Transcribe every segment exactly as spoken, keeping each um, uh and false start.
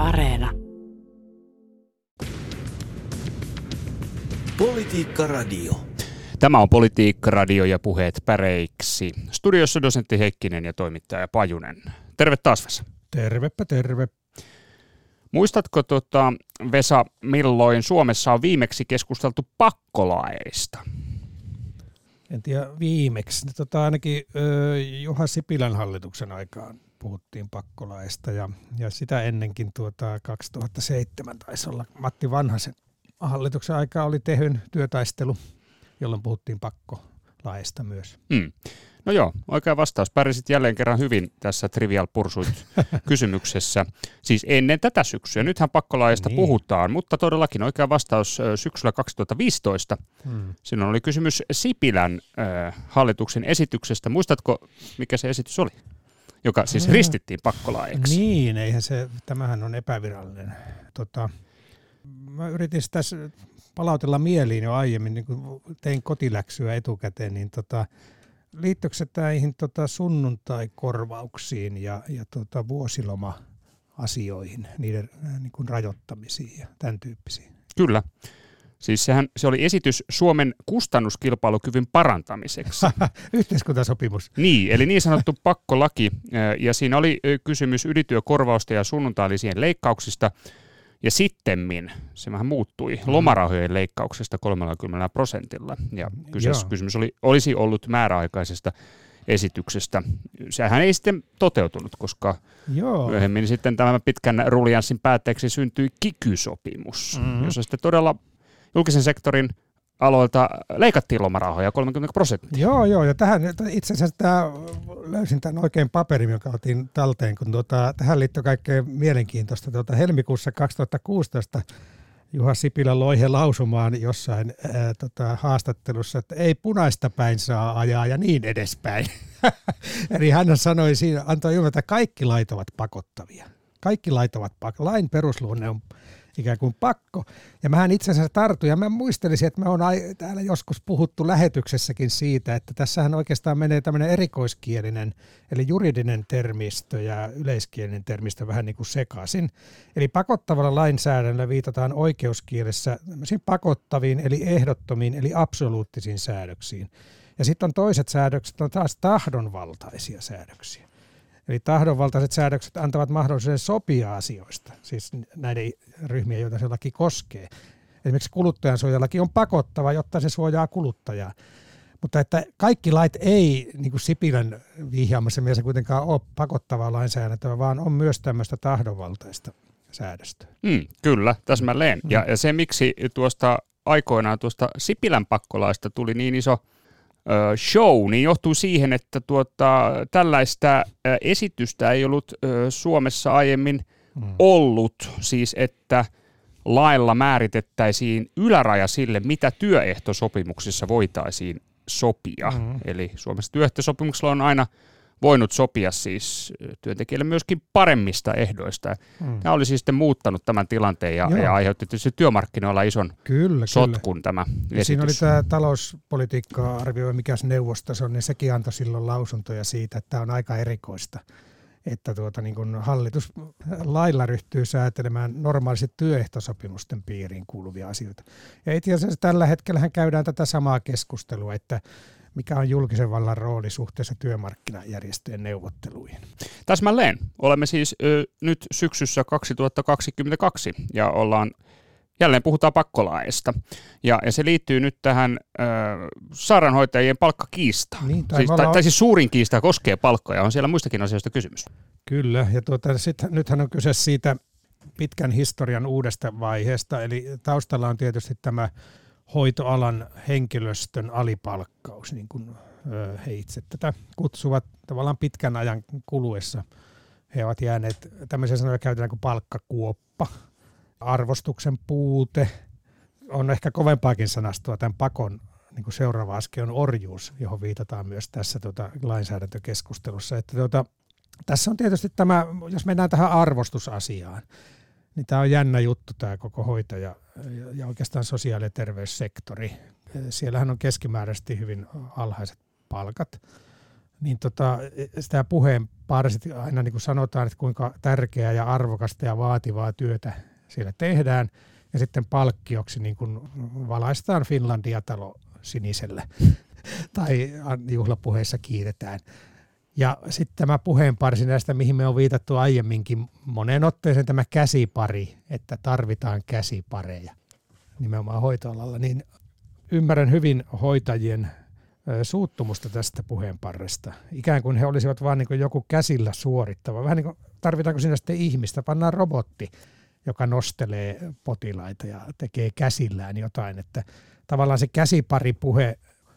Areena. Politiikka Radio. Tämä on Politiikka Radio ja puheet päreiksi. Studiossa dosentti Heikkinen ja toimittaja Pajunen. Terve taas, Vesa. Tervepä terve. Muistatko, tota, Vesa, milloin Suomessa on viimeksi keskusteltu pakkolaeista? En tiedä viimeksi. Tota, ainakin ö, Juha Sipilän hallituksen aikaan puhuttiin pakkolaeista ja, ja sitä ennenkin tuota, kaksituhattaseitsemän taisi olla Matti Vanhasen hallituksen aikaa oli Tehyn työtaistelu, jolloin puhuttiin pakkolaeista myös. Hmm. No joo, oikea vastaus. Pärjäsit jälleen kerran hyvin tässä Trivial Pursuit-kysymyksessä. Siis ennen tätä syksyä. Nythän pakkolaeista niin puhutaan, mutta todellakin oikea vastaus syksyllä kaksituhattaviisitoista. Hmm. Silloin oli kysymys Sipilän äh, hallituksen esityksestä. Muistatko, mikä se esitys oli? Joka siis hmm. ristittiin pakkolaeiksi. Niin, eihän se, tämähän on epävirallinen. Tota, mä yritin tässä palautella mieliin jo aiemmin, niin kun tein kotiläksyä etukäteen, niin tota, liittyykö se näihin tota, sunnuntaikorvauksiin ja, ja tota, vuosiloma-asioihin, niiden äh, niin kuin rajoittamisiin ja tämän tyyppisiin? Kyllä. Siis sehän, se oli esitys Suomen kustannuskilpailukyvyn parantamiseksi. Yhteiskuntasopimus. Niin, eli niin sanottu pakkolaki. Ja siinä oli kysymys ylityökorvausta ja sunnuntailisien leikkauksista. Ja sittemmin se vähän muuttui lomarahojen leikkauksesta kolmekymmentä prosentilla. Ja kyseessä kysymys oli, olisi ollut määräaikaisesta esityksestä. Sehän ei sitten toteutunut, koska Joo. myöhemmin sitten tämän pitkän ruljanssin päätteeksi syntyi kiky-sopimus, mm-hmm. jossa sitten todella julkisen sektorin aloilta leikattiin lomarahoja kolmekymmentä prosenttia. Joo, joo, ja tähän itse asiassa tämä, löysin tämän oikein paperin, joka otin talteen, kun tuota, tähän liittyy kaikkein mielenkiintoista. Tuota, helmikuussa kaksituhattakuusitoista Juha Sipilä loi he lausumaan jossain ää, tota, haastattelussa, että ei punaista päin saa ajaa ja niin edespäin. Eli hän sanoi siinä, antoi ymmärtää, että kaikki lait ovat pakottavia. Kaikki lait ovat pakko. Lain perusluonne on ikään kuin pakko. Ja mähän itse asiassa tartuin, ja mä muistelisin, että me on täällä joskus puhuttu lähetyksessäkin siitä, että tässähän oikeastaan menee tämmöinen erikoiskielinen, eli juridinen termistö ja yleiskielinen termistö vähän niin kuin sekaisin. Eli pakottavalla lainsäädännöllä viitataan oikeuskielessä pakottaviin, eli ehdottomiin, eli absoluuttisiin säädöksiin. Ja sitten on toiset säädökset, on taas tahdonvaltaisia säädöksiä. Eli tahdonvaltaiset säädökset antavat mahdollisuuden sopia asioista, siis näiden ryhmien, joita se laki koskee. Esimerkiksi kuluttajansuojalaki on pakottava, jotta se suojaa kuluttajaa. Mutta että kaikki lait ei, niin kuin Sipilän vihjaamassa mielessä kuitenkaan ole pakottavaa lainsäädäntöä, vaan on myös tämmöistä tahdonvaltaista säädöstä. Mm, kyllä, täsmälleen. Mm. Ja, ja se, miksi tuosta aikoinaan tuosta Sipilän pakkolaista tuli niin iso show, niin johtuu siihen, että tuota, tällaista esitystä ei ollut Suomessa aiemmin mm. ollut, siis että lailla määritettäisiin yläraja sille, mitä työehtosopimuksissa voitaisiin sopia. Mm. Eli Suomessa työehtosopimuksella on aina voinut sopia siis työntekijälle myöskin paremmista ehdoista. Mm. Tämä oli siis sitten muuttanut tämän tilanteen ja, ja aiheutti tietysti työmarkkinoilla ison kyllä, sotkun kyllä. tämä esitys. Siinä oli tämä talouspolitiikkaa arvioi, mikä se neuvosto on, niin sekin antoi silloin lausuntoja siitä, että tämä on aika erikoista, että tuota, niin kun hallitus lailla ryhtyy säätelemään normaalisti työehtosopimusten piiriin kuuluvia asioita. Ja itse asiassa tällä hetkellähän käydään tätä samaa keskustelua, että mikä on julkisen vallan rooli suhteessa työmarkkinajärjestöjen neuvotteluihin. Täsmälleen. Olemme siis ö, nyt syksyssä kaksituhattakaksikymmentäkaksi ja ollaan, jälleen puhutaan pakkolaeista. Ja, ja se liittyy nyt tähän ö, sairaanhoitajien palkkakiistaan. Niin, tai, siis, tai, tai siis suurin kiista koskee palkkoja. On siellä muistakin asioista kysymys. Kyllä, ja tuota, sit, nythän on kyse siitä pitkän historian uudesta vaiheesta. Eli taustalla on tietysti tämä hoitoalan henkilöstön alipalkkaus, niin kuin he itse tätä kutsuvat tavallaan pitkän ajan kuluessa. He ovat jääneet tämmöisiä sanoja käytetään kuin palkkakuoppa, arvostuksen puute, on ehkä kovempaakin sanastoa tämän pakon niin kuin seuraava askel on orjuus, johon viitataan myös tässä tuota, lainsäädäntökeskustelussa. Että tuota, tässä on tietysti tämä, jos mennään tähän arvostusasiaan, niin tämä on jännä juttu tämä koko hoitaja ja oikeastaan sosiaali- ja terveyssektori. Siellähän on keskimääräisesti hyvin alhaiset palkat. niin tota, sitä puheenparsit aina niin kuin sanotaan, että kuinka tärkeää ja arvokasta ja vaativaa työtä siellä tehdään. Ja sitten palkkioksi niin kuin valaistaan Finlandia-talo sinisellä tai juhlapuheissa kiitetään. Ja sitten tämä puheenparsi näistä, mihin me on viitattu aiemminkin moneen otteeseen, tämä käsipari, että tarvitaan käsipareja nimenomaan hoitoalalla, niin ymmärrän hyvin hoitajien suuttumusta tästä puheenparresta. Ikään kuin he olisivat vain niin kuin joku käsillä suorittava. Vähän niin kuin tarvitaanko siinä sitten ihmistä, pannaan robotti, joka nostelee potilaita ja tekee käsillään jotain, että tavallaan se käsiparipuhe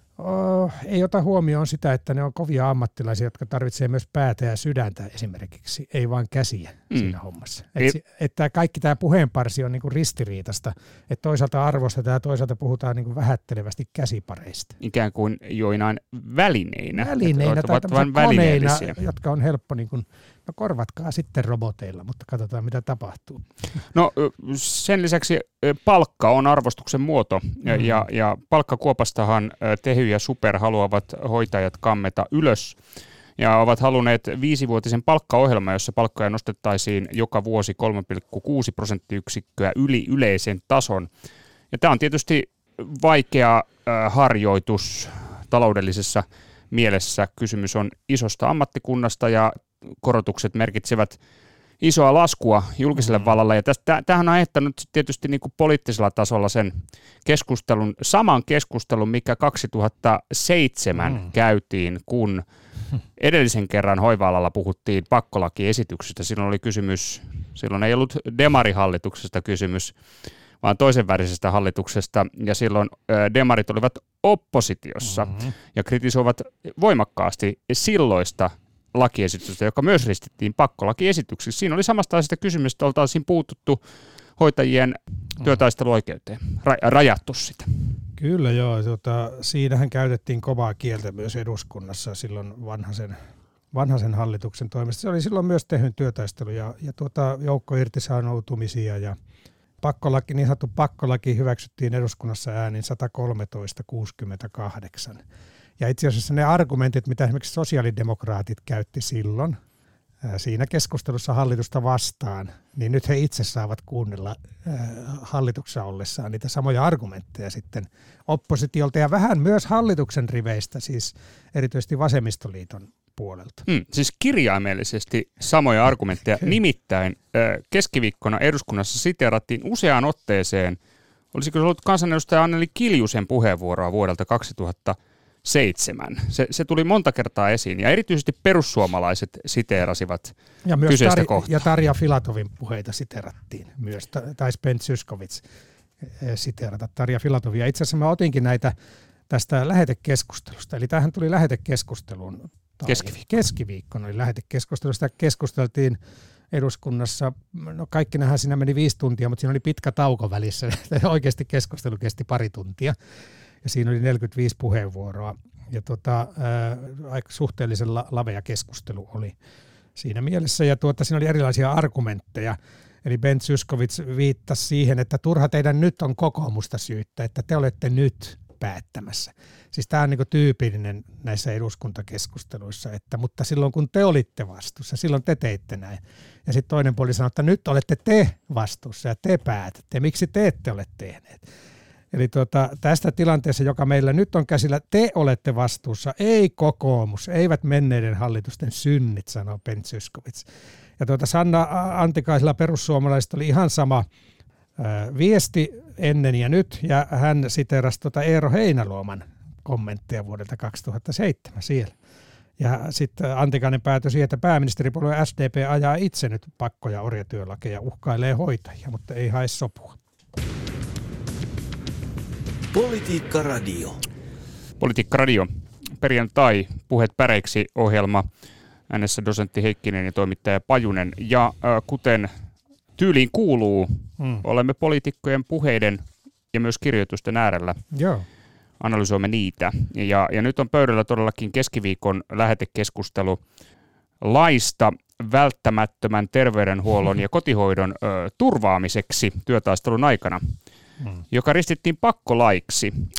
oh, ei ota huomioon sitä, että ne on kovia ammattilaisia, jotka tarvitsee myös päätä ja sydäntä esimerkiksi, ei vain käsiä mm. siinä hommassa. Että et kaikki tämä puheenparsi on niinku ristiriitasta, että toisaalta arvostetaan ja toisaalta puhutaan niinku vähättelevästi käsipareista. Ikään kuin joinain välineinä. Välineinä tai koneina, jotka on helppo, niin kuin, no korvatkaa sitten roboteilla, mutta katsotaan mitä tapahtuu. No sen lisäksi palkka on arvostuksen muoto ja, mm. ja, ja palkkakuopastahan Tehy ja Super haluavat hoitajat kammeta ylös ja ovat halunneet viisivuotisen palkkaohjelman, jossa palkkoja nostettaisiin joka vuosi kolme pilkku kuusi prosenttiyksikköä yli yleisen tason. Ja tämä on tietysti vaikea äh, harjoitus taloudellisessa mielessä. Kysymys on isosta ammattikunnasta ja korotukset merkitsevät isoa laskua julkiselle mm. vallalle. Ja tästä, tämähän on aiheuttanut tietysti niin kuin poliittisella tasolla sen keskustelun, saman keskustelun, mikä kaksituhattaseitsemän mm. käytiin, kun edellisen kerran hoiva-alalla puhuttiin pakkolakiesityksestä. Silloin oli kysymys, silloin ei ollut demarihallituksesta kysymys, vaan toisen värisestä hallituksesta, ja silloin ö, demarit olivat oppositiossa mm-hmm. ja kritisoivat voimakkaasti silloista lakiesitystä, joka myös ristittiin pakkolakiesityksiksi. Siinä oli samasta asiasta kysymys, että oltaisiin puututtu hoitajien työtaisteluoikeuteen, ra- rajattu sitä. Kyllä joo, tota, siinähän käytettiin kovaa kieltä myös eduskunnassa silloin vanhaisen, vanhaisen hallituksen toimesta. Se oli silloin myös Tehyn työtaistelu ja, ja tuota, joukko irtisanoutumisia ja pakkolaki, niin sanottu pakkolaki hyväksyttiin eduskunnassa äänin sata kolmetoista kuusikymmentäkahdeksan. Ja itse asiassa ne argumentit, mitä esimerkiksi sosiaalidemokraatit käytti silloin ää, siinä keskustelussa hallitusta vastaan, niin nyt he itse saavat kuunnella ää, hallituksessa ollessaan niitä samoja argumentteja sitten oppositiolta ja vähän myös hallituksen riveistä, siis erityisesti vasemmistoliiton puolelta. Mm, siis kirjaimellisesti samoja argumentteja. Nimittäin äh, keskiviikkona eduskunnassa siteerattiin useaan otteeseen, olisiko se ollut kansanedustaja Anneli Kiljusen puheenvuoroa vuodelta kaksituhattaseitsemän. Se, se tuli monta kertaa esiin ja erityisesti perussuomalaiset siteerasivat ja myös kyseistä Tar- kohtaa. Ja Tarja Filatovin puheita siteerattiin myös, tai Ben Zyskowicz siteerata Tarja Filatovia. Itse asiassa mä otinkin näitä tästä lähetekeskustelusta, eli tämähän tuli lähetekeskusteluun. Keskiviikko. Keskiviikkona oli lähetekeskustelusta. Keskusteltiin eduskunnassa, no kaikki nähdään siinä meni viisi tuntia, mutta siinä oli pitkä tauko välissä. Oikeasti keskustelu kesti pari tuntia ja siinä oli neljäkymmentäviisi puheenvuoroa. Ja tota, ää, aika suhteellisen la- lavea keskustelu oli siinä mielessä ja tuota, siinä oli erilaisia argumentteja. Eli Ben Zyskowicz viittasi siihen, että turha teidän nyt on kokoomusta syyttä, että te olette nyt päättämässä. Siis tämä on niin kuin tyypillinen näissä eduskuntakeskusteluissa, että mutta silloin kun te olitte vastuussa, silloin te teitte näin. Ja sitten toinen puoli sanoo, että nyt olette te vastuussa ja te päätätte. Miksi te ette ole tehneet? Eli tuota, tästä tilanteessa, joka meillä nyt on käsillä, te olette vastuussa, ei kokoomus, eivät menneiden hallitusten synnit, sanoo Ben Zyskowicz. Ja tuota Sanna Antikaisella perussuomalaiset oli ihan sama ää, viesti ennen ja nyt, ja hän siteerasi tuota Eero Heinäluoman kommentteja vuodelta kaksituhattaseitsemän siellä. Ja sitten Antikainen päätyi siihen, että pääministeripuolue S D P ajaa itse nyt pakko- ja orjatyölakeja, uhkailee hoitajia, mutta ei hae sopua. Politiikka Radio. Politiikka Radio. Perjantai, Puheet päreiksi -ohjelma. Äänessä dosentti Heikkinen ja toimittaja Pajunen. Ja äh, kuten tyyliin kuuluu, hmm. olemme poliitikkojen puheiden ja myös kirjoitusten äärellä. Joo. Analysoimme niitä. Ja, ja nyt on pöydällä todellakin keskiviikon lähetekeskustelu laista välttämättömän terveydenhuollon ja kotihoidon ö, turvaamiseksi työtaistelun aikana, hmm. joka ristittiin pakkolaiksi.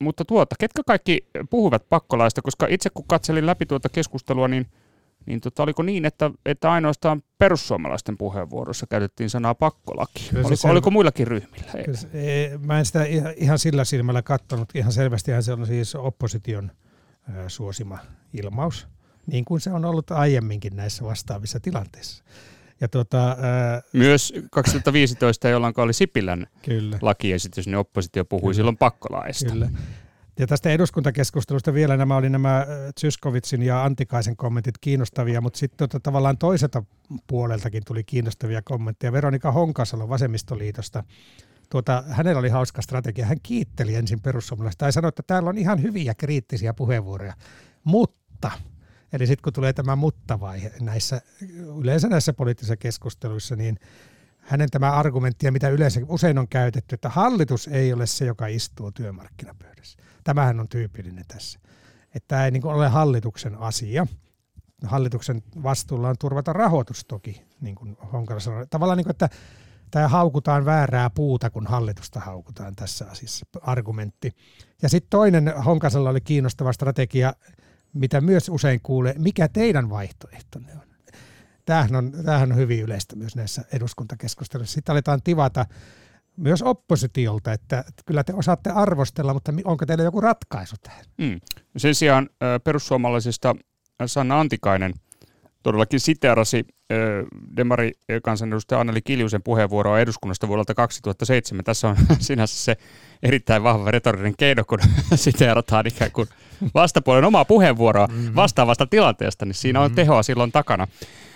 mutta tuota, ketkä kaikki puhuvat pakkolaista, koska itse kun katselin läpi tuota keskustelua, niin, niin tota, oliko niin, että, että ainoastaan perussuomalaisten puheenvuorossa käytettiin sanaa pakkolaki? Oliko, se oliko muillakin ryhmillä? Se, mä en sitä ihan sillä silmällä katsonut. Ihan selvästihän se on siis opposition ää, suosima ilmaus, niin kuin se on ollut aiemminkin näissä vastaavissa tilanteissa. Ja tuota, ää, myös kaksituhattaviisitoista, jolloin oli Sipilän kyllä. lakiesitys, niin oppositio puhui Kyllä. silloin pakkolaista. Kyllä. Ja tästä eduskuntakeskustelusta vielä nämä oli nämä Zyskowiczin ja Antikaisen kommentit kiinnostavia, mutta sitten tuota, tavallaan toiselta puoleltakin tuli kiinnostavia kommentteja. Veronika Honkasalo Vasemmistoliitosta, tuota, hänellä oli hauska strategia. Hän kiitteli ensin perussuomalaista tai sanoi, että täällä on ihan hyviä kriittisiä puheenvuoroja, mutta, eli sitten kun tulee tämä mutta-vaihe näissä, yleensä näissä poliittisissa keskusteluissa, niin hänen tämä argumentti, mitä yleensä usein on käytetty, että hallitus ei ole se, joka istuu työmarkkinapöydässä. Tämähän on tyypillinen tässä. Että tämä ei niin kuin ole hallituksen asia. Hallituksen vastuulla on turvata rahoitus toki, niin kuin Honkala sanoi. Tavallaan niin kuin, että tämä haukutaan väärää puuta, kun hallitusta haukutaan tässä asiassa, argumentti. Ja sitten toinen Honkasella oli kiinnostava strategia, mitä myös usein kuulee, mikä teidän vaihtoehtonne on. Tämähän on, tämähän on hyvin yleistä myös näissä eduskuntakeskusteluissa. Sitten aletaan tivata myös oppositiolta, että kyllä te osaatte arvostella, mutta onko teillä joku ratkaisu tähän? Mm. Sen sijaan perussuomalaisista Sanna Antikainen todellakin siteerasi demari-kansanedustaja Anneli Kiljusen puheenvuoroa eduskunnasta vuodelta kaksituhattaseitsemän. Tässä on sinänsä se erittäin vahva retorinen keino, kun siteerataan ikään kuin vastapuolen omaa puheenvuoroa mm-hmm. vastaavasta tilanteesta, niin siinä on mm-hmm. tehoa silloin takana.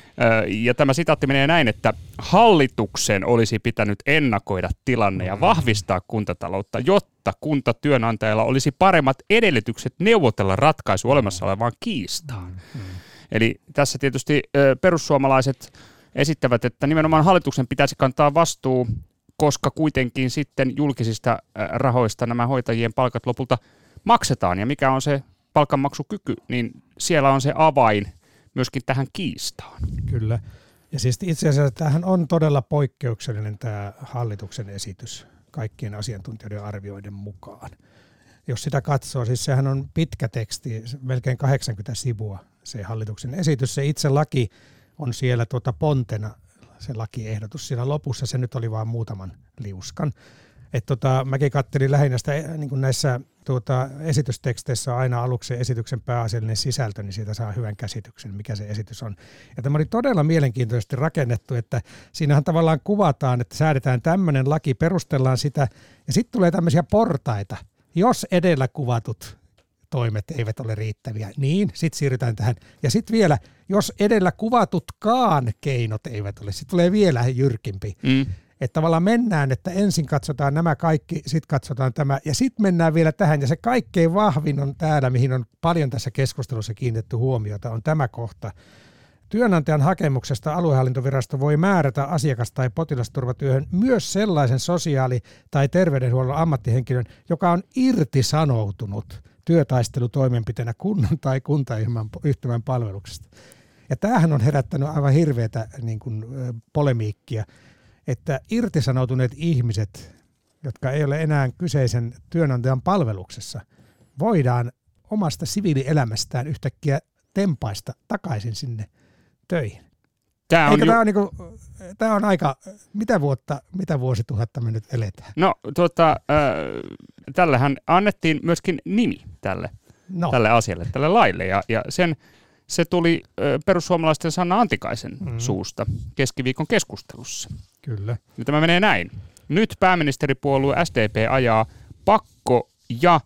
Ja tämä sitaatti menee näin, että hallituksen olisi pitänyt ennakoida tilanne ja vahvistaa kuntataloutta, jotta kuntatyönantajalla olisi paremmat edellytykset neuvotella ratkaisu olemassa olevaan kiistaan. Mm. Eli tässä tietysti perussuomalaiset esittävät, että nimenomaan hallituksen pitäisi kantaa vastuu, koska kuitenkin sitten julkisista rahoista nämä hoitajien palkat lopulta maksetaan. Ja mikä on se palkanmaksukyky, niin siellä on se avain myöskin tähän kiistaan. Kyllä. Ja siis itse asiassa tämähän on todella poikkeuksellinen tämä hallituksen esitys kaikkien asiantuntijoiden arvioiden mukaan. Jos sitä katsoo, siis sehän on pitkä teksti, melkein kahdeksankymmentä sivua se hallituksen esitys. Se itse laki on siellä tuota pontena, se lakiehdotus siellä lopussa, se nyt oli vain muutaman liuskan. Et tota, mäkin katselin lähinnä sitä, niin kuin näissä tuota, esitysteksteissä on aina aluksi esityksen pääasiallinen sisältö, niin siitä saa hyvän käsityksen, mikä se esitys on. Ja tämä oli todella mielenkiintoisesti rakennettu, että siinähän tavallaan kuvataan, että säädetään tämmöinen laki, perustellaan sitä, ja sitten tulee tämmöisiä portaita. Jos edellä kuvatut toimet eivät ole riittäviä, niin sitten siirrytään tähän. Ja sitten vielä, jos edellä kuvatutkaan keinot eivät ole, sitten tulee vielä jyrkimpi. Mm. Että tavallaan mennään, että ensin katsotaan nämä kaikki, sitten katsotaan tämä, ja sitten mennään vielä tähän. Ja se kaikkein vahvin on täällä, mihin on paljon tässä keskustelussa kiinnitetty huomiota, on tämä kohta. Työnantajan hakemuksesta aluehallintovirasto voi määrätä asiakas- tai potilasturvatyöhön myös sellaisen sosiaali- tai terveydenhuollon ammattihenkilön, joka on irtisanoutunut työtaistelutoimenpiteenä kunnan tai kuntayhtymän palveluksesta. Ja tämähän on herättänyt aivan hirveätä niin kuin, polemiikkia, että irtisanoutuneet ihmiset, jotka ei ole enää kyseisen työnantajan palveluksessa, voidaan omasta siviilielämästään yhtäkkiä tempaista takaisin sinne töihin. Tämä on, Eikö ju- tämä, on niinku, tämä on aika, mitä vuotta, mitä vuosituhatta me nyt eletään? No tuota, äh, tällähän annettiin myöskin nimi tälle, no. tälle asialle, tälle laille, ja, ja sen, se tuli äh, perussuomalaisten Sanna Antikaisen mm. suusta keskiviikon keskustelussa. Kyllä. Ja tämä menee näin. Nyt pääministeripuolue S D P ajaa pakko- ja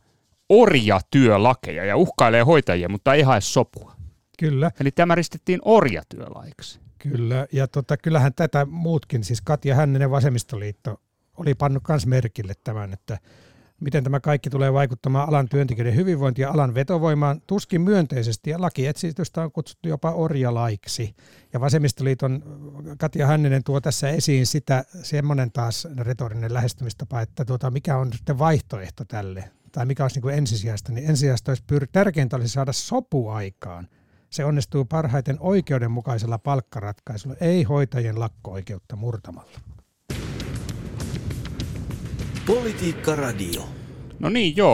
orjatyölakeja ja uhkailee hoitajia, mutta ei hae sopua. Kyllä. Eli tämä ristettiin orjatyölaiksi. Kyllä, ja tota, kyllähän tätä muutkin, siis Katja Hänninen Vasemmistoliitto oli pannut myös merkille tämän, että miten tämä kaikki tulee vaikuttamaan alan työntekijöiden hyvinvointiin ja alan vetovoimaan tuskin myönteisesti, ja lakiesitystä on kutsuttu jopa orjalaiksi. Ja Vasemmistoliiton Katja Hänninen tuo tässä esiin sitä, semmoinen taas retorinen lähestymistapa, että tuota, mikä on sitten vaihtoehto tälle, tai mikä olisi niin kuin ensisijaista, niin ensisijaista olisi pyr- tärkeintä olisi saada sopu aikaan. Se onnistuu parhaiten oikeudenmukaisella palkkaratkaisulla, ei hoitajien lakko-oikeutta murtamalla. Politiikka Radio. No niin, joo.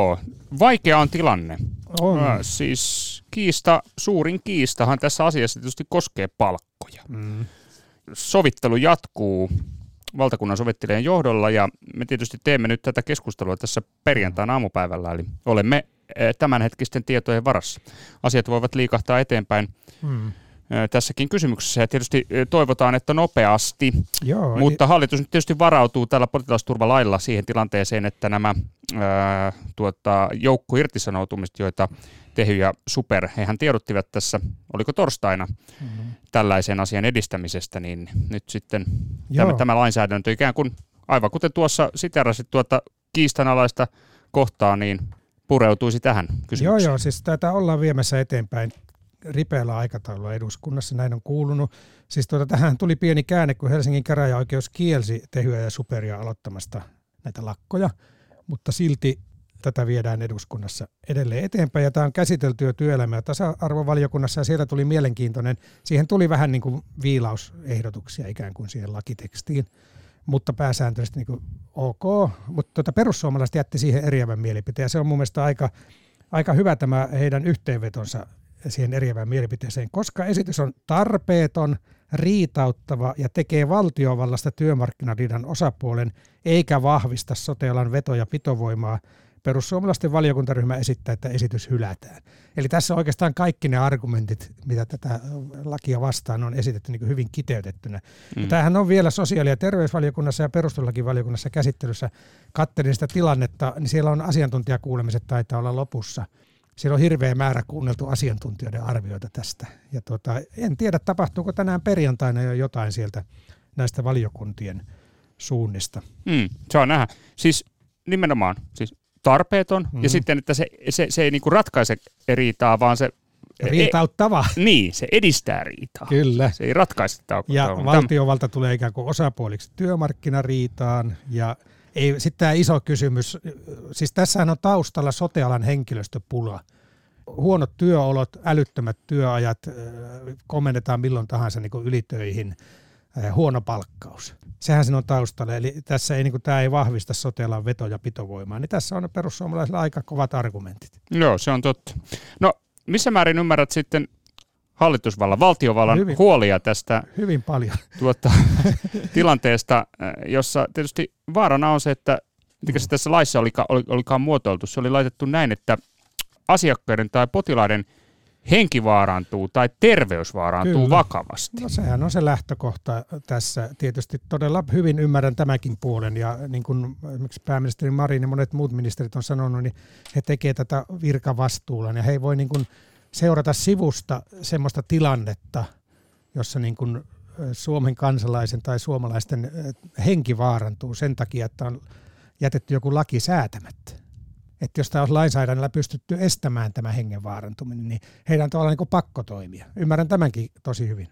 vaikea on tilanne. On. Äh, siis kiista, suurin kiistahan tässä asiassa tietysti koskee palkkoja. Mm. Sovittelu jatkuu valtakunnan sovittelijan johdolla ja me tietysti teemme nyt tätä keskustelua tässä perjantaina aamupäivällä, eli olemme tämänhetkisten tietojen varassa. Asiat voivat liikahtaa eteenpäin mm. tässäkin kysymyksessä ja tietysti toivotaan, että nopeasti, Joo, mutta ei... hallitus nyt tietysti varautuu tällä potilasturvalailla siihen tilanteeseen, että nämä ää, tuota, joukko irtisanoutumiset, joita Tehy ja Super, hehän tiedottivat tässä, oliko torstaina, mm-hmm. tällaisen asian edistämisestä, niin nyt sitten tämä, tämä lainsäädäntö ikään kuin, aivan kuten tuossa siterasit tuota kiistanalaista kohtaa, niin pureutuisi tähän kysymykseen. Joo, joo, siis tätä ollaan viemässä eteenpäin ripeällä aikataululla eduskunnassa, näin on kuulunut. Siis tuota, tähän tuli pieni käänne, kun Helsingin käräjäoikeus kielsi Tehyä ja Superia aloittamasta näitä lakkoja, mutta silti tätä viedään eduskunnassa edelleen eteenpäin, ja tämä on käsitelty jo työelämä- ja tasa-arvovaliokunnassa, ja sieltä tuli mielenkiintoinen, siihen tuli vähän niin kuin viilausehdotuksia ikään kuin siihen lakitekstiin, mutta pääsääntöisesti niin kuin ok, mutta tuota perussuomalaiset jätti siihen eriävän mielipiteen, ja se on mun mielestä aika, aika hyvä tämä heidän yhteenvetonsa siihen eriävään mielipiteeseen, koska esitys on tarpeeton, riitauttava ja tekee valtiovallasta työmarkkinariidan osapuolen, eikä vahvista sote-alan veto- ja pitovoimaa. Perussuomalaisten valiokuntaryhmä esittää, että esitys hylätään. Eli tässä on oikeastaan kaikki ne argumentit, mitä tätä lakia vastaan on esitetty niin kuin hyvin kiteytettynä. Mm. Ja tämähän on vielä sosiaali- ja terveysvaliokunnassa ja perustuslakivaliokunnassa käsittelyssä. Katselin sitä tilannetta, niin siellä on asiantuntijakuulemiset taitaa olla lopussa. Siellä on hirveä määrä kuunneltu asiantuntijoiden arvioita tästä. Ja tuota, en tiedä, tapahtuuko tänään perjantaina jo jotain sieltä näistä valiokuntien suunnista. Mm, saa nähdä. Siis nimenomaan siis tarpeeton mm. ja sitten, että se, se, se ei niinku ratkaise riitaa, vaan se riitauttava. E, niin, se edistää riitaa. Kyllä. Se ei ratkaise taukoa. Ja valtiovalta tulee ikään kuin osapuoliksi työmarkkinariitaan ja ei, sitten tämä iso kysymys, siis tässähän on taustalla sote-alan henkilöstöpula. Huonot työolot, älyttömät työajat, komennetaan milloin tahansa niin kuin ylitöihin, huono palkkaus. Sehän siinä on taustalla, eli tässä ei, niin kuin, tämä ei vahvista sote-alan veto- ja pitovoimaa, niin tässä on perussuomalaisilla aika kovat argumentit. Joo, se on totta. No, missä määrin ymmärrät sitten hallitusvallan, valtiovallan hyvin, huolia tästä hyvin paljon. Tuota, tilanteesta, jossa tietysti vaarana on se, että mikä se tässä laissa olikaan, olikaan muotoiltu, se oli laitettu näin, että asiakkaiden tai potilaiden henki vaarantuu tai terveys vaarantuu Kyllä. vakavasti. No sehän on se lähtökohta tässä. Tietysti todella hyvin ymmärrän tämänkin puolen ja niin kuin esimerkiksi pääministeri Marin ja monet muut ministerit on sanonut, niin he tekevät tätä virkavastuulla ja he ei voi niin kuin seurata sivusta semmoista tilannetta, jossa niin kuin Suomen kansalaisen tai suomalaisten henki vaarantuu sen takia, että on jätetty joku laki säätämättä. Että jos tämä olisi lainsäädännöllä pystytty estämään tämä hengen vaarantuminen, niin heidän on tavallaan niin kuin pakko toimia. Ymmärrän tämänkin tosi hyvin.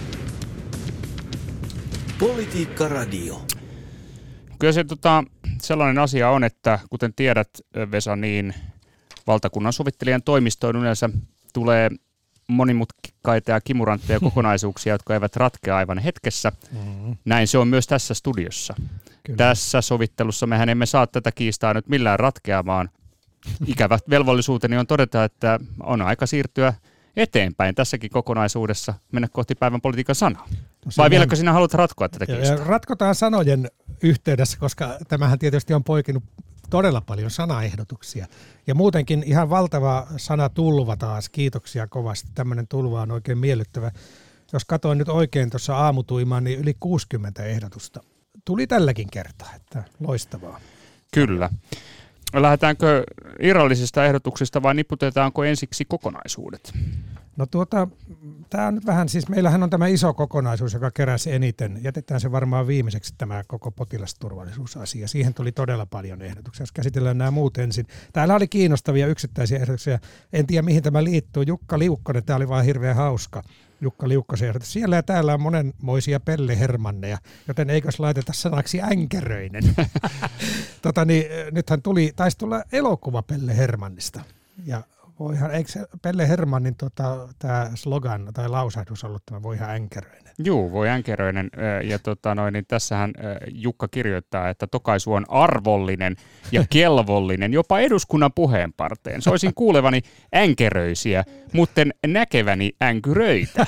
Politiikka Radio. Kyllä se tota, sellainen asia on, että kuten tiedät Vesa, niin valtakunnan sovittelijan toimistoon yleensä tulee monimutkaita ja kimurantteja kokonaisuuksia, jotka eivät ratkea aivan hetkessä. Mm-hmm. Näin se on myös tässä studiossa. Kyllä. Tässä sovittelussa mehän emme saa tätä kiistaa nyt millään ratkeamaan. Ikävä velvollisuuteni on todeta, että on aika siirtyä eteenpäin tässäkin kokonaisuudessa, mennä kohti päivän politiikan sanaa. No Vai vieläkö sinä haluat ratkoa tätä kiistaa? Ratkotaan sanojen yhteydessä, koska tämähän tietysti on poikinut todella paljon sanaehdotuksia. Ja muutenkin ihan valtava sanatulva taas. Kiitoksia kovasti. Tämmöinen tulva on oikein miellyttävä. Jos katsoin nyt oikein tuossa aamutuimaan, niin yli kuusikymmentä ehdotusta tuli tälläkin kertaa. Että loistavaa. Kyllä. Lähdetäänkö irrallisista ehdotuksista vai niputetaanko ensiksi kokonaisuudet? No tuota, tämä on nyt vähän, siis meillähän on tämä iso kokonaisuus, joka keräsi eniten. Jätetään se varmaan viimeiseksi tämä koko potilasturvallisuusasia. Siihen tuli todella paljon ehdotuksia. Jos käsitellään nämä muut ensin. Täällä oli kiinnostavia yksittäisiä ehdotuksia. En tiedä mihin tämä liittyy. Jukka Liukkonen, tämä oli vaan hirveän hauska. Jukka Liukkosen ehdotus. Siellä ja täällä on monenmoisia pellehermanneja, joten eikös laiteta sanaksi änkäröinen. tota niin, nythän tuli, taisi tulla elokuva Pelle Hermannista. Ja Voihan, eikö Pelle Hermannin tota, tämä slogan tai lausahdus ollut tämä voihan änkäröinen? Juu, voi änkäröinen. Ja tota noin, niin tässähän Jukka kirjoittaa, että tokaisu on arvollinen ja kelvollinen jopa eduskunnan puheenparteen. Soisin kuulevani änkäröisiä, mutten näkeväni änkyröitä.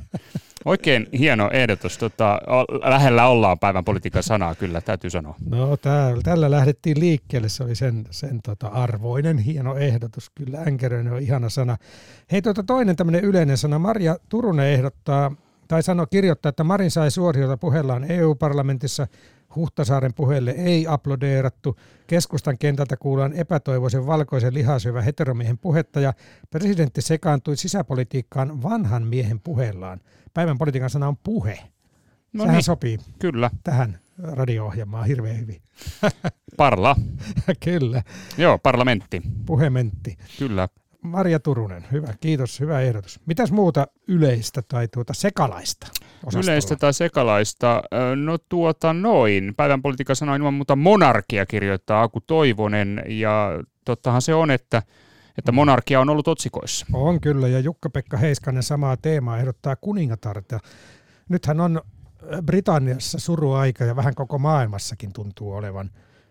Oikein hieno ehdotus. Tota, lähellä ollaan päivän politiikan sanaa, kyllä, täytyy sanoa. No täällä, tällä lähdettiin liikkeelle, se oli sen, sen tota arvoinen hieno ehdotus. Kyllä änkäröinen on ihana sana. Hei, tota toinen tämmöinen yleinen sana. Marja Turunen ehdottaa, tai sanoo kirjoittaa, että Marin sai suoriota puheellaan E U-parlamentissa. Huhtasaaren puheelle ei aplodeerattu. Keskustan kentältä kuullaan epätoivoisen valkoisen lihasyövä heteromiehen puhetta ja presidentti sekaantui sisäpolitiikkaan vanhan miehen puheellaan. Päivän politiikan sana on puhe. No Sehän niin, sopii kyllä. Tähän radio-ohjelmaan hirveän hyvin. Parla. Kyllä. Joo, parlamentti. Puhementti. Kyllä. Marja Turunen, hyvä, kiitos, hyvä ehdotus. Mitäs muuta yleistä tai tuota sekalaista osastolla? Yleistä tai sekalaista, no tuota noin. Päivän politiikan sana ilman muuta monarkia, kirjoittaa Aku Toivonen, ja tottahan se on, että, että monarkia on ollut otsikoissa. On kyllä, ja Jukka-Pekka Heiskanen samaa teemaa ehdottaa kuningatarta. Nythän on Britanniassa suruaika ja vähän koko maailmassakin tuntuu olevan.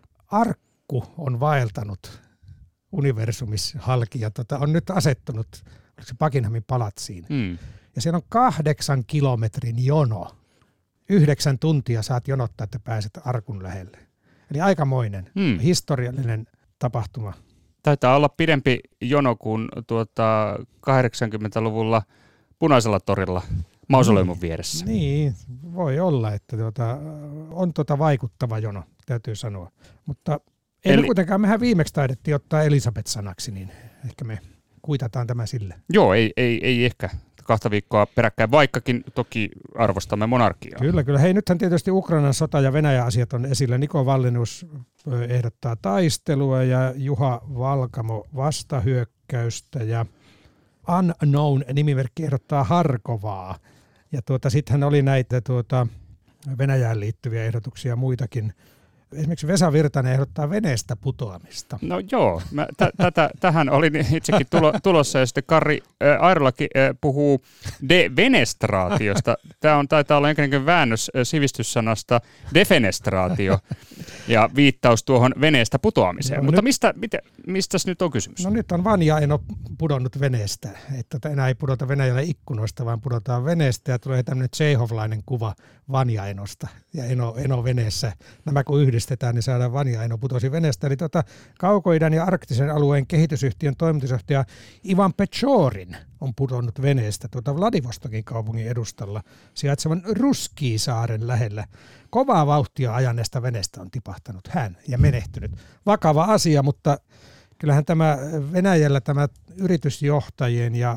Arkku on vaeltanut universumissa halki ja tota, on nyt asettunut oliko se Buckinghamin palatsiin. Mm. Ja siellä on kahdeksan kilometrin jono. Yhdeksän tuntia saat jonottaa, että pääset arkun lähelle. Eli aikamoinen, mm. historiallinen tapahtuma. Taitaa olla pidempi jono kuin tuota kahdeksankymmentäluvulla Punaisella torilla mausoleumun vieressä. Niin, voi olla, että tuota, on tuota vaikuttava jono, täytyy sanoa. Mutta ei Eli... me kuitenkaan, mehän viimeksi taidettiin ottaa Elisabeth-sanaksi, niin ehkä me kuitataan tämä sille. Joo, ei, ei, ei ehkä kahta viikkoa peräkkäin, vaikkakin toki arvostamme monarkiaa. Kyllä, kyllä. Hei, nythän tietysti Ukrainan sota ja Venäjän asiat on esillä. Niko Vallinus ehdottaa taistelua ja Juha Valkamo vastahyökkäystä ja Unknown-nimimerkki ehdottaa Harkovaa. Ja tuota, sittenhän oli näitä tuota, Venäjään liittyviä ehdotuksia muitakin. Esimerkiksi Vesa Virtanen ehdottaa veneestä putoamista. No joo, mä t- tätä, tähän olin itsekin tulo, tulossa ja sitten Karri äh, Airolaki äh, puhuu de-venestraatiosta. Tämä on, taitaa olla jonkinlainen väännös äh, sivistyssanasta defenestraatio ja viittaus tuohon veneestä putoamiseen. No, Mutta nyt, mistä, mitä, mistäs nyt on kysymys? No nyt on Vanja Eno pudonnut veneestä, että enää ei pudota Venäjällä ikkunoista, vaan pudotaan veneestä ja tulee tämmöinen Tšehovlainen kuva Vanja Enosta ja Eno, Eno veneessä. Nämä kun yhdistetään, niin saadaan Vanja Eno putosi veneestä. Eli tuota, Kaukoidän ja arktisen alueen kehitysyhtiön toimitusjohtaja Ivan Pechorin on pudonnut veneestä tuota Vladivostokin kaupungin edustalla sijaitsevan Ruskiisaaren lähellä. Kovaa vauhtia ajaneesta veneestä on tipahtanut hän ja menehtynyt. Vakava asia, mutta kyllähän tämä Venäjällä tämä yritysjohtajien ja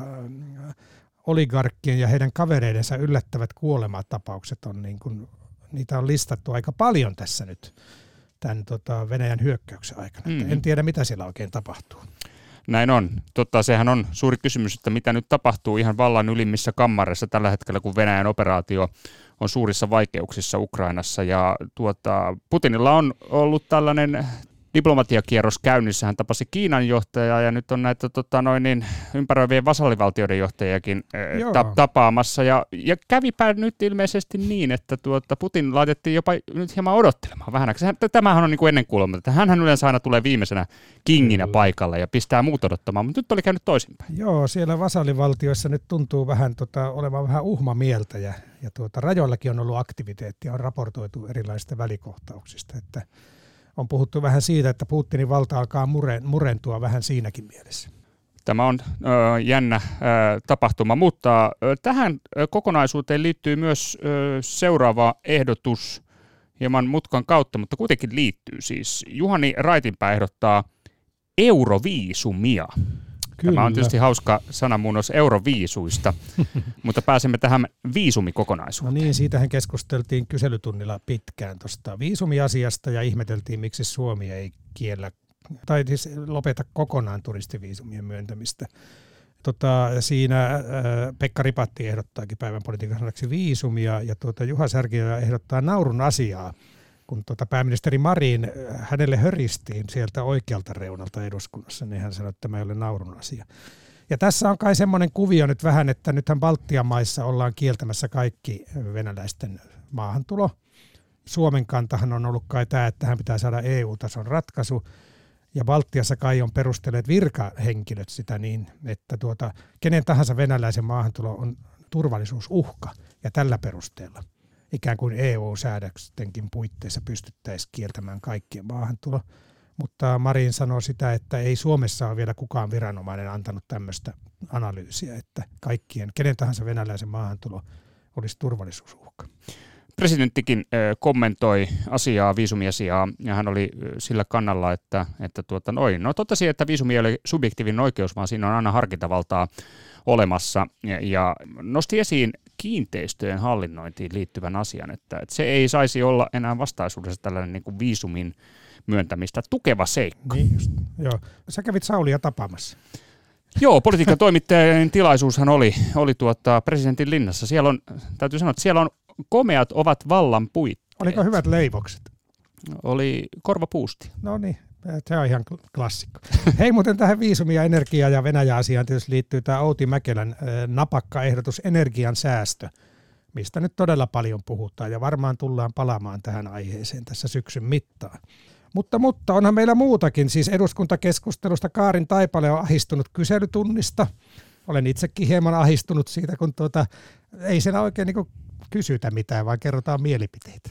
oligarkkien ja heidän kavereidensa yllättävät kuolematapaukset on niin kuin, niitä on listattu aika paljon tässä nyt tämän tota, Venäjän hyökkäyksen aikana. Mm. En tiedä, mitä siellä oikein tapahtuu. Näin on. Totta, sehän on suuri kysymys, että mitä nyt tapahtuu ihan vallan ylimmissä kammareissa tällä hetkellä, kun Venäjän operaatio on suurissa vaikeuksissa Ukrainassa. Ja tuota, Putinilla on ollut tällainen diplomatiakierros käynnissä. Hän tapasi Kiinan johtajaa ja nyt on näitä tota, noin niin, ympäröivien vasallivaltioiden johtajiakin ta- tapaamassa. Ja, ja kävipä nyt ilmeisesti niin, että tuota, Putin laitettiin jopa nyt hieman odottelemaan vähän. Tämähän on niin kuin ennenkuulumaton, että hänhän yleensä aina tulee viimeisenä kinginä paikalle ja pistää muut odottamaan, mutta nyt oli käynyt toisinpäin. Joo, siellä vasallivaltioissa nyt tuntuu vähän tota, olevan vähän uhmamieltä ja, ja tuota, rajoillakin on ollut aktiviteettia, on raportoitu erilaisista välikohtauksista, että on puhuttu vähän siitä, että Putinin valta alkaa murentua vähän siinäkin mielessä. Tämä on ö, jännä ö, tapahtuma, mutta ö, tähän ö, kokonaisuuteen liittyy myös ö, seuraava ehdotus hieman mutkan kautta, mutta kuitenkin liittyy siis. Juhani Raitinpää ehdottaa euroviisumia. Kyllä. Tämä on tietysti hauska sanamuunnos euroviisuista, mutta pääsemme tähän viisumikokonaisuuteen. No niin, siitähän keskusteltiin kyselytunnilla pitkään tuosta viisumiasiasta ja ihmeteltiin, miksi Suomi ei kiellä tai siis lopeta kokonaan turistiviisumien myöntämistä. Tota, siinä ää, Pekka Ripatti ehdottaakin päivän politiikan sanaksi viisumia ja tuota, Juha Särkilä ehdottaa naurun asiaa. kun tuota pääministeri Marin, hänelle höristiin sieltä oikealta reunalta eduskunnassa, niin hän sanoi, että tämä ei ole naurun asia. Ja tässä on kai semmoinen kuvio nyt vähän, että nythän Baltian maissa ollaan kieltämässä kaikki venäläisten maahantulo. Suomen kantahan on ollut kai tämä, että tähän pitää saada E U-tason ratkaisu. Ja Baltiassa kai on perustelleet virkahenkilöt sitä niin, että tuota, kenen tahansa venäläisen maahantulo on turvallisuusuhka. Ja tällä perusteella ikään kuin E U-säädöstenkin puitteissa pystyttäisiin kieltämään kaikkien maahantulo. Mutta Marin sanoo sitä, että ei Suomessa ole vielä kukaan viranomainen antanut tämmöistä analyysiä, että kaikkien, kenen tahansa venäläisen maahantulo olisi turvallisuusuhka. Presidenttikin kommentoi asiaa, viisumiasiaa, ja hän oli sillä kannalla, että, että tuota, noin. No totesi, että viisumi ei ole subjektiivinen oikeus, vaan siinä on aina harkintavaltaa olemassa, ja, ja nosti esiin kiinteistöjen hallinnointiin liittyvän asian, että, että se ei saisi olla enää vastaisuudessa tällainen niin kuin viisumin myöntämistä tukeva seikka. Niin just, joo. Sä kävit Saulia tapaamassa. Joo, politiikan toimittajien tilaisuushan oli, oli tuota presidentin linnassa. Siellä on, täytyy sanoa, että siellä on komeat ovat vallan puitteet. Oliko hyvät leivokset? Oli korvapuusti. No niin, se on ihan klassikko. Hei, muuten tähän viisumi- ja energia- ja Venäjä-asiaan tietysti liittyy tämä Outi Mäkelän napakka ehdotus energian säästö, mistä nyt todella paljon puhutaan ja varmaan tullaan palaamaan tähän aiheeseen tässä syksyn mittaan. Mutta, mutta onhan meillä muutakin, siis eduskuntakeskustelusta Kaarin Taipale on ahistunut kyselytunnista. Olen itsekin hieman ahistunut siitä, kun tuota, ei siellä oikein niin kysytä mitään, vaan kerrotaan mielipiteitä.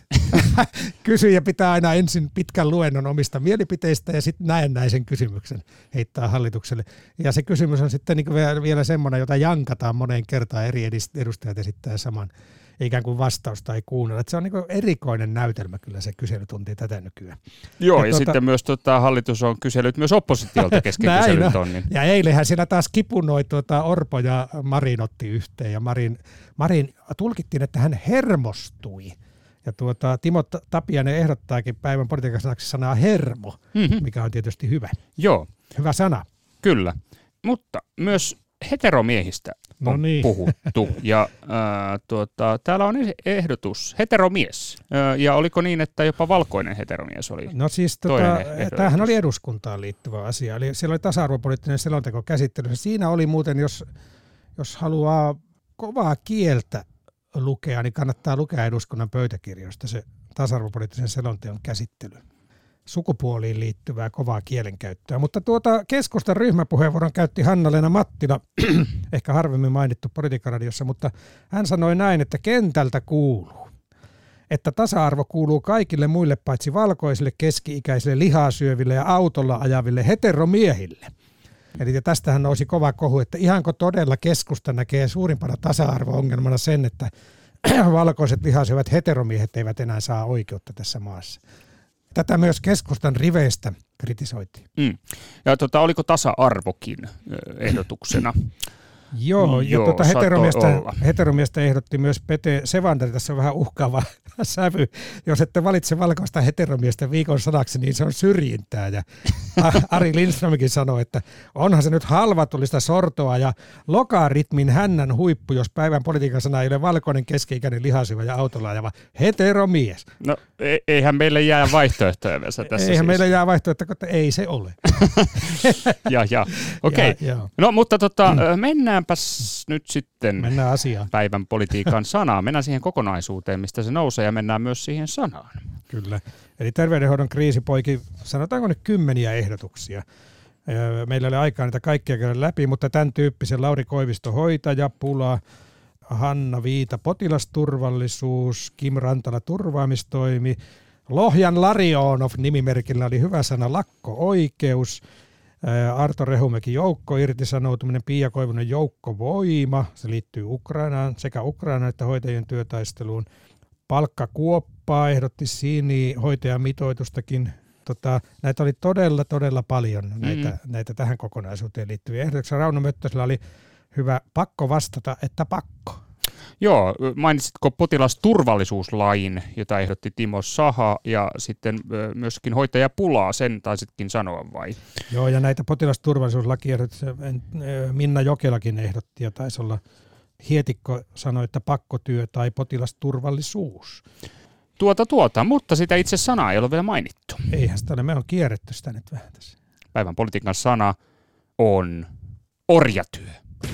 Kysyjä pitää aina ensin pitkän luennon omista mielipiteistä ja sitten näennäisen kysymyksen heittää hallitukselle. Ja se kysymys on sitten niin vielä semmoinen, jota jankataan moneen kertaan, eri edustajat esittää saman ikään kuin vastausta ei kuunnella. Että se on niin erikoinen näytelmä kyllä se kyselytunti tätä nykyään. Joo, ja, ja tuota, sitten myös tota, hallitus on kysellyt myös oppositiolta kesken kyselytonnin. Ja eilenhän siellä taas kipunoi tuota Orpo ja Marin otti yhteen. Ja Marin, Marin tulkittiin, että hän hermostui. Ja tuota, Timo Tapiainen ehdottaakin päivän politiikan sanaksi sanaa hermo, mm-hmm. mikä on tietysti hyvä. Joo. Hyvä sana. Kyllä, mutta myös heteromiehistä on no niin. puhuttu. Ja äh, tuota, täällä on ehdotus, heteromies. Äh, ja oliko niin, että jopa valkoinen heteromies oli No siis tota, tämähän oli eduskuntaan liittyvä asia. Eli siellä oli tasa-arvopoliittinen selonteko käsittelyssä. Siinä oli muuten, jos, jos haluaa kovaa kieltä lukea, niin kannattaa lukea eduskunnan pöytäkirjoista se tasa-arvopoliittisen selonteon käsittely. Sukupuoliin liittyvää kovaa kielenkäyttöä. Mutta tuota keskustan ryhmäpuheenvuoron käytti Hanna-Leena Mattila, ehkä harvemmin mainittu Politiikkaradiossa, mutta hän sanoi näin, että kentältä kuuluu, että tasa-arvo kuuluu kaikille muille paitsi valkoisille, keski-ikäisille, lihaa syöville ja autolla ajaville heteromiehille. Eli tästähän nousi kova kohu, että ihanko todella keskusta näkee suurimpana tasa-arvo-ongelmana sen, että valkoiset lihasyövät heteromiehet eivät enää saa oikeutta tässä maassa. Tätä myös keskustan riveistä kritisoitiin. Mm. Ja tota, oliko tasa-arvokin ehdotuksena? Joo, ja Joo tuota heteromiestä, heteromiestä ehdotti myös Pete Sevander, tässä on vähän uhkaava sävy. Jos ette valitse valkoista heteromiestä viikon sanaksi, niin se on syrjintää. Ja Ari Lindströmkin sanoi, että onhan se nyt halvatullista sortoa ja logaritmin hännän huippu, jos päivän politiikan sana ei ole valkoinen, keski-ikäinen, lihasyvä ja autolla ajava heteromies. No eihän meille jää vaihtoehtoja tässä Eihän siis. meille jää vaihtoehtoja, että ei se ole. ja, ja. Okei. Okay. Ja, no mutta tota, mm. mennäänpäs nyt sitten mennään asiaan. Päivän politiikan sanaan. Mennään siihen kokonaisuuteen, mistä se nousee, ja mennään myös siihen sanaan. Kyllä. Eli terveydenhoidon kriisipoiki, sanotaanko nyt kymmeniä ehdotuksia. Meillä oli aikaa niitä kaikkia käydä läpi, mutta tämän tyyppisen Lauri Koivisto hoitaja, pula, Hanna Viita potilasturvallisuus, Kim Rantala turvaamistoimi, Lohjan Larionov nimimerkillä oli hyvä sana lakko-oikeus, Arto Rehumäki joukko irtisanoutuminen, Pia Koivunen joukkovoima, se liittyy Ukrainaan, sekä Ukrainaan että hoitajien työtaisteluun. Palkkakuoppaa ehdotti Siini, hoitajamitoitustakin. Tota, näitä oli todella, todella paljon näitä, mm. näitä tähän kokonaisuuteen liittyviä ehdotuksia. Rauno Möttösellä oli hyvä pakko vastata, että pakko. Joo, mainitsitko potilasturvallisuuslain, jota ehdotti Timo Saha, ja sitten myöskin hoitajapulaa, sen taisitkin sanoa vai? Joo, ja näitä potilasturvallisuuslakiehdotuksia Minna Jokelakin ehdotti, ja taisi olla Hietikko sanoi, että pakkotyö tai potilasturvallisuus. Tuota tuota, mutta sitä itse sanaa ei ole vielä mainittu. Eihän sitä ole, me on kierretty sitä nyt vähän tässä. Päivän politiikan sana on orjatyö.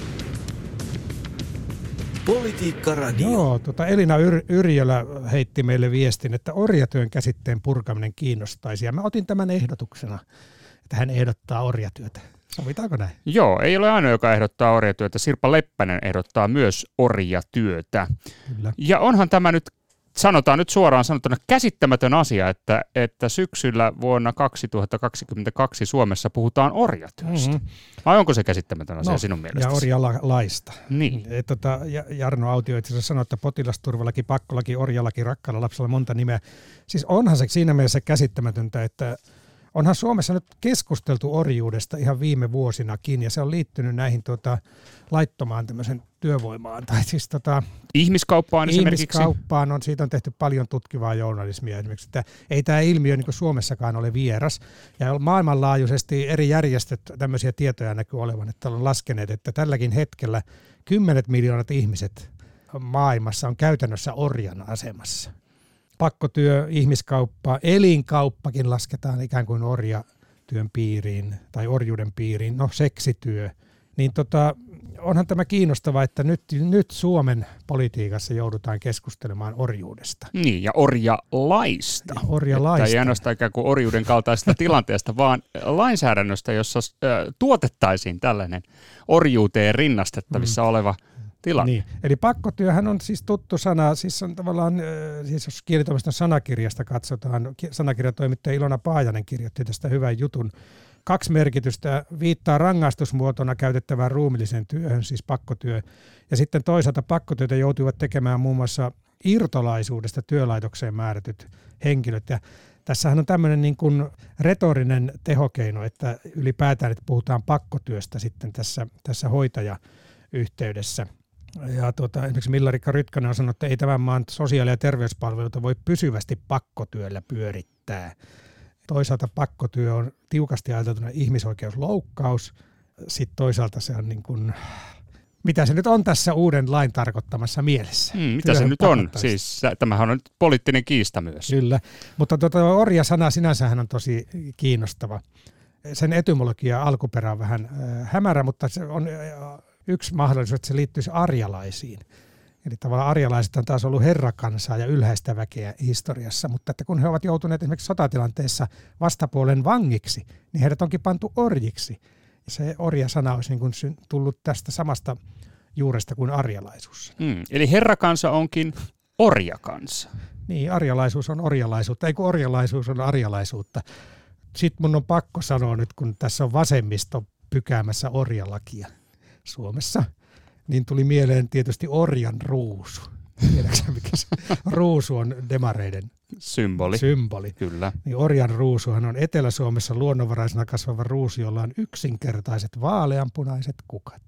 Politiikka Radio. Joo, tota Elina Yr- Yrjölä heitti meille viestin, että orjatyön käsitteen purkaminen kiinnostaisi. Ja mä otin tämän ehdotuksena, että hän ehdottaa orjatyötä. Sovitaanko näin? Joo, ei ole ainoa, joka ehdottaa orjatyötä. Sirpa Leppänen ehdottaa myös orjatyötä. Kyllä. Ja onhan tämä nyt, sanotaan nyt suoraan sanottuna, käsittämätön asia, että, että syksyllä vuonna kaksituhattakaksikymmentäkaksi Suomessa puhutaan orjatyöstä. Mm-hmm. Vai onko se käsittämätön asia no, sinun mielestäsi? Ja orjalaista. Niin. Et, tota, Jarno Autio itse asiassa sanoi, että potilasturvalaki, pakkolaki, orjalaki, rakkaalla lapsella monta nimeä. Siis onhan se siinä mielessä käsittämätöntä, että onhan Suomessa nyt keskusteltu orjuudesta ihan viime vuosinakin, ja se on liittynyt näihin tota, laittomaan tämmöisen työvoimaan. Tai siis, tota, ihmiskauppaan esimerkiksi. Ihmiskauppaan, on, siitä on tehty paljon tutkivaa journalismia esimerkiksi. Että ei tämä ilmiö niin kuin Suomessakaan ole vieras. Ja maailmanlaajuisesti eri järjestöt tämmöisiä tietoja näkyy olevan, että on laskeneet, että tälläkin hetkellä kymmenet miljoonat ihmiset maailmassa on käytännössä orjan asemassa. Pakkotyö, ihmiskauppa, elinkauppakin lasketaan ikään kuin orjatyön piiriin tai orjuuden piiriin, no seksityö. Niin tota, onhan tämä kiinnostavaa, että nyt, nyt Suomen politiikassa joudutaan keskustelemaan orjuudesta. Niin, ja orjalaista. Ja orjalaista. Että ei ainoastaan ikään kuin orjuuden kaltaisesta tilanteesta, vaan lainsäädännöstä, jossa äh, tuotettaisiin tällainen orjuuteen rinnastettavissa mm. oleva tilanne. Niin. Eli pakkotyöhän on siis tuttu sana, siis on tavallaan, siis jos kielitoimiston sanakirjasta katsotaan, sanakirjatoimittaja Ilona Paajanen kirjoitti tästä hyvän jutun. Kaksi merkitystä, viittaa rangaistusmuotona käytettävään ruumilliseen työhön, siis pakkotyö, ja sitten toisaalta pakkotyötä joutuivat tekemään muun muassa irtolaisuudesta työlaitokseen määrätyt henkilöt, ja tässähän on tämmöinen niin kuin retorinen tehokeino, että ylipäätään että puhutaan pakkotyöstä sitten tässä, tässä hoitajayhteydessä. Ja tuota, esimerkiksi Milla-Riikka Rytkönen on sanonut, että ei tämän maan sosiaali- ja terveyspalveluita voi pysyvästi pakkotyöllä pyörittää. Toisaalta pakkotyö on tiukasti ajateltuna ihmisoikeusloukkaus. Sitten toisaalta se on niin kuin, mitä se nyt on tässä uuden lain tarkoittamassa mielessä. Hmm, mitä se nyt on? Siis tämähän on nyt poliittinen kiista myös. Kyllä, mutta tuota, orja-sana sinänsähän on tosi kiinnostava. Sen etymologia alkuperä on vähän äh, hämärä, mutta se on äh, yksi mahdollisuus, että se liittyisi arjalaisiin. Eli tavallaan arjalaiset on taas ollut herrakansaa ja ylhäistä väkeä historiassa, mutta että kun he ovat joutuneet esimerkiksi sotatilanteessa vastapuolen vangiksi, niin heidät onkin pantu orjiksi. Se orja-sana olisi niin kuin tullut tästä samasta juuresta kuin arjalaisuus. Mm, eli herrakansa onkin orjakansa. Niin, arjalaisuus on orjalaisuutta, ei kun orjalaisuus on arjalaisuutta. Sitten mun on pakko sanoa nyt, kun tässä on vasemmisto pykäämässä orjalakia Suomessa, niin tuli mieleen tietysti orjan ruusu. Tiedätkö mikä se ruusu on demareiden symboli? symboli. Kyllä. Niin orjan ruusuhan on Etelä-Suomessa luonnonvaraisena kasvava ruusu, jolla on yksinkertaiset vaaleanpunaiset kukat.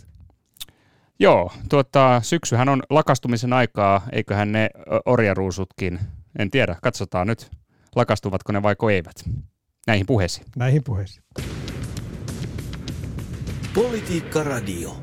Joo, tuota, syksyhän on lakastumisen aikaa, eiköhän ne orjaruusutkin, en tiedä, katsotaan nyt, lakastuvatko ne vaiko eivät. Näihin puheisiin. Näihin puheisiin. Politiikka Radio.